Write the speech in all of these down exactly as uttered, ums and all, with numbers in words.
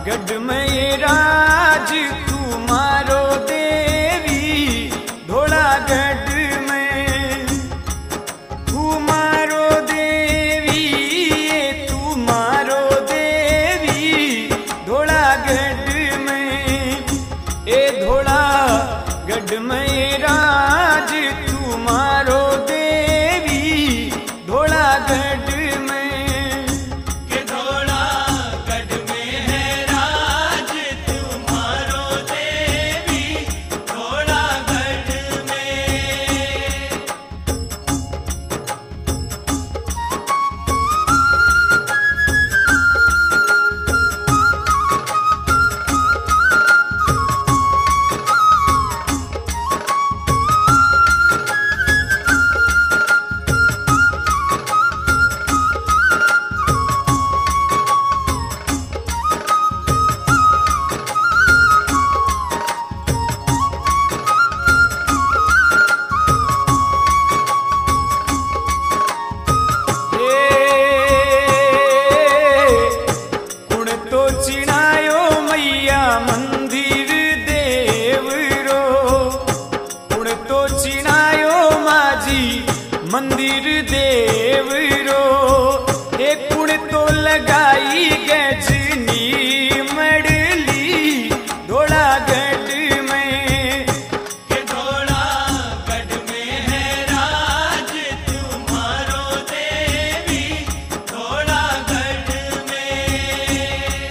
गढ़ में ये राज तुम्हारो देवी धोला गढ़ में तुम्हारो देवी ये तुम्हारो देवी धोला गढ़ में ए धोला गढ़ में ये राज तुम्हारो देवी धोला गढ़ मंदिर देव रो एक कुण तो लगाई गजनी मड़ली धोला गढ़ में के धोला गढ़ में है राज तुम्हारो देवी धोला गढ़ में।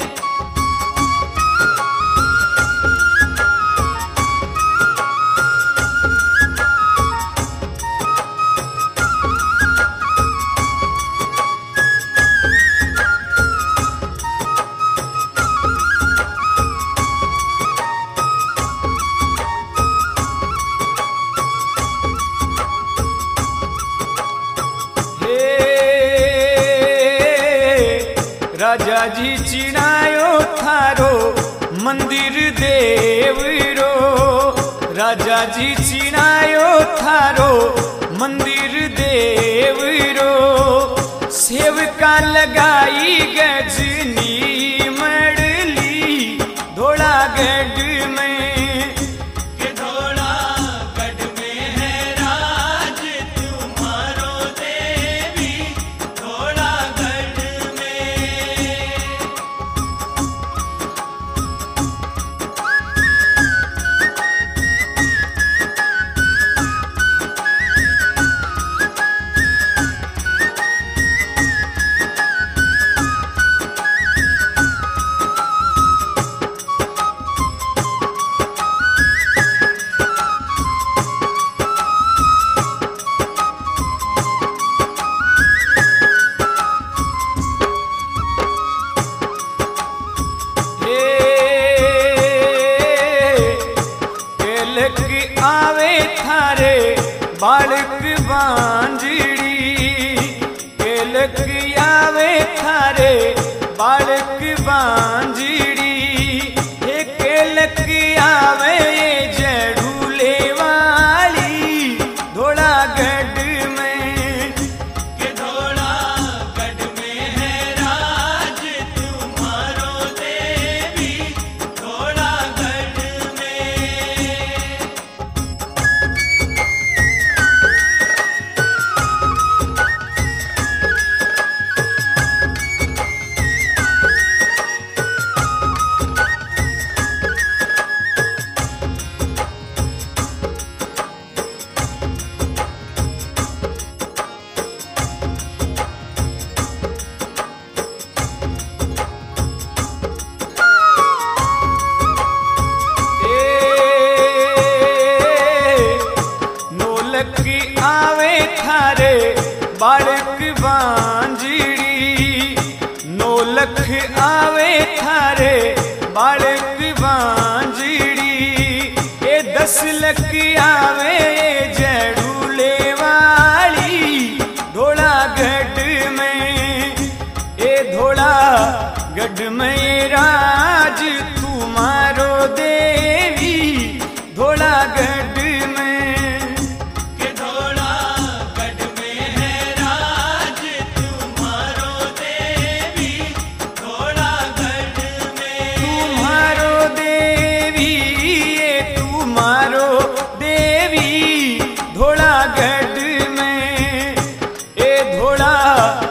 राजा जी चिनायो थारो मंदिर देव रो राजा जी चिनायो थारो मंदिर देव रो सेवका लगाई गजनी मड़ली धोला गढ़ में के धोला गढ़ में है राज तुम्हारो देवी धोला गढ़ में। आवे थारे बालक बांजड़ी केलक आवे थारे बालक बांजड़ी हे केलक आवे जड़ूले वाली धोला गढ़ में के धोला गढ़ में है राज तुम्हारो देवी धोला गढ़ में। आवे थारे बालक बांजड़ी नौलख आवे थारे बालक बांजड़ी ए दस लख आवे जड़ूले वाली धोला गढ़ में ए धोला गढ़ में राज तुम्हारो देवी धोला गढ़ धोड़ा